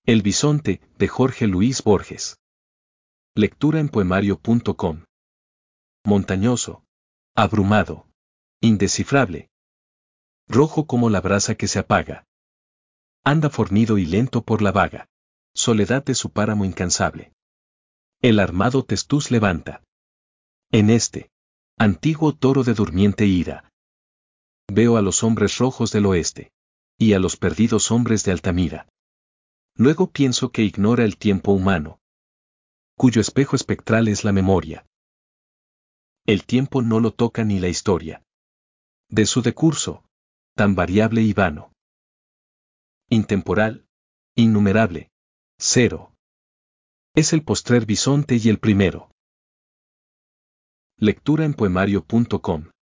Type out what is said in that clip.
El bisonte, de Jorge Luis Borges. Lectura en poemario.com. Montañoso. Abrumado. Indescifrable. Rojo como la brasa que se apaga. Anda fornido y lento por la vaga soledad de su páramo incansable. El armado testuz levanta. En este antiguo toro de durmiente ira. Veo a los hombres rojos del oeste. Y a los perdidos hombres de Altamira. Luego pienso que ignora el tiempo humano. Cuyo espejo espectral es la memoria. El tiempo no lo toca ni la historia. De su decurso, tan variable y vano. Intemporal, innumerable, cero. Es el postrer bisonte y el primero. Lectura en poemario.com.